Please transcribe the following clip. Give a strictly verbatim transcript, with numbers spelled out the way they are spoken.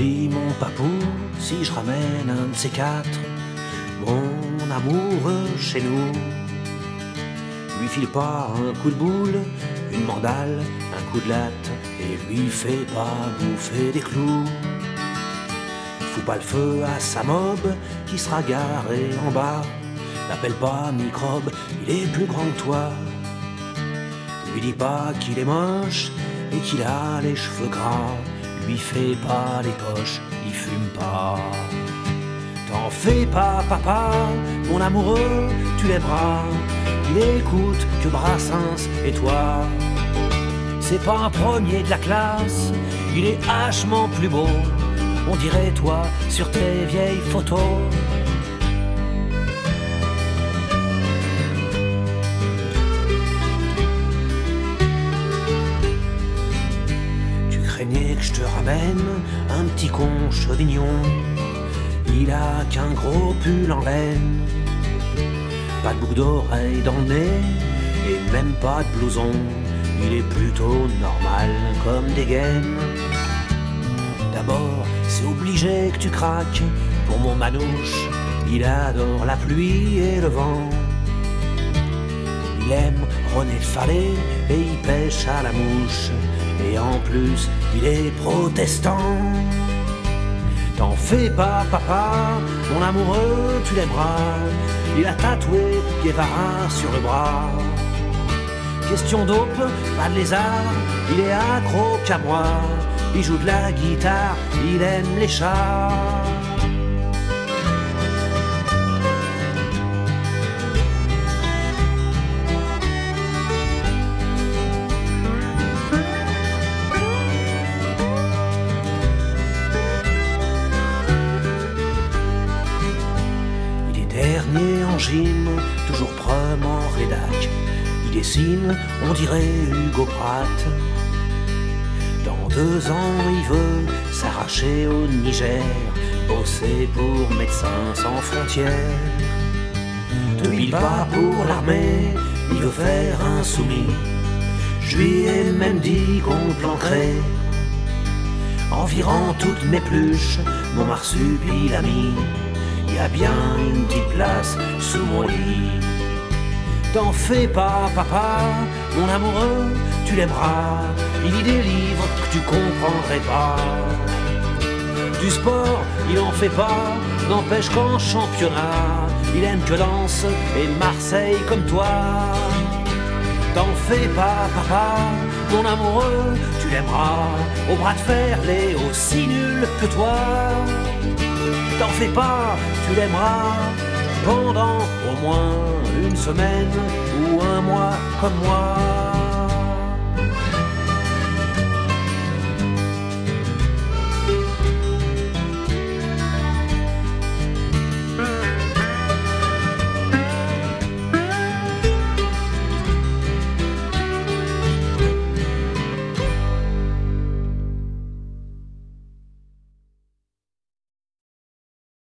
dis mon papou, si je ramène un de ces quatre, mon amoureux chez nous, lui file pas un coup de boule, une mandale, un coup de latte, et lui fait pas bouffer des clous. Fous pas le feu à sa mob qui sera garé en bas, l'appelle pas microbe, il est plus grand que toi. Lui dis pas qu'il est moche et qu'il a les cheveux gras, lui fais pas les poches, il fume pas. T'en fais pas papa, mon amoureux, tu l'aimeras, il écoute que Brassens et toi. C'est pas un premier de la classe, il est hachement plus beau, on dirait toi sur tes vieilles photos. Tu craignais que je te ramène un petit con chevignon, il a qu'un gros pull en laine, pas de boucle d'oreille dans le nez et même pas de blouson, il est plutôt normal comme des gaines. D'abord, c'est obligé que tu craques pour mon manouche, il adore la pluie et le vent. Il aime René Fallet et il pêche à la mouche, et en plus, il est protestant. T'en fais pas papa, mon amoureux, tu l'aimeras, il a tatoué Guevara sur le bras. Question dope, pas de lézard, il est accro qu'à moi, il joue de la guitare, il aime les chats. Il est dernier en gym, toujours prom en rédac, il dessine, on dirait Hugo Pratt. Dans deux ans, il veut s'arracher au Niger, bosser pour Médecins sans frontières. Te pile pas pour l'armée, il veut faire un soumis. Je lui ai même dit qu'on planquerait environ toutes mes pluches, mon marsupilami. Il y a bien une petite place sous mon lit. T'en fais pas papa, mon amoureux, tu l'aimeras, il lit des livres que tu comprendrais pas. Du sport, il en fait pas, n'empêche qu'en championnat, il aime que Lens et Marseille comme toi. T'en fais pas papa, mon amoureux, tu l'aimeras, au bras de fer, les aussi nuls que toi. T'en fais pas, tu l'aimeras, pendant au moins une semaine ou un mois comme moi.